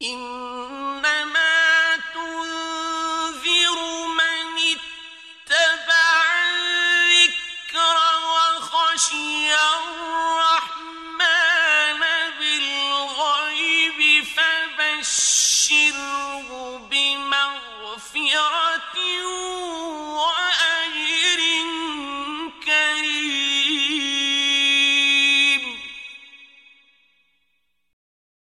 إنما تنذر من اتبع الذكر وخشي الرحمن بالغيب فبشره